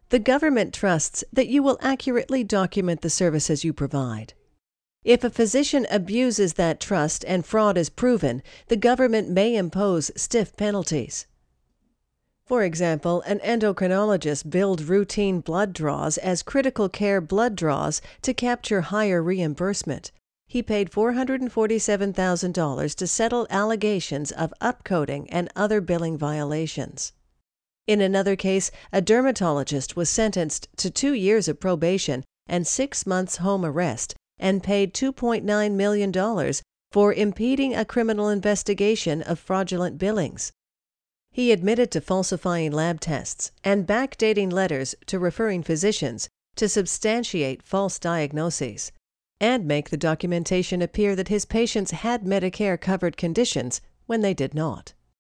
The government trusts that you will accurately document the services you provide. If a physician abuses that trust and fraud is proven, the government may impose stiff penalties. For example, an endocrinologist billed routine blood draws as critical care blood draws to capture higher reimbursement. He paid $447,000 to settle allegations of upcoding and other billing violations. In another case, a dermatologist was sentenced to 2 years of probation and 6 months home arrest and paid $2.9 million for impeding a criminal investigation of fraudulent billings. He admitted to falsifying lab tests and backdating letters to referring physicians to substantiate false diagnoses and make the documentation appear that his patients had Medicare-covered conditions when they did not.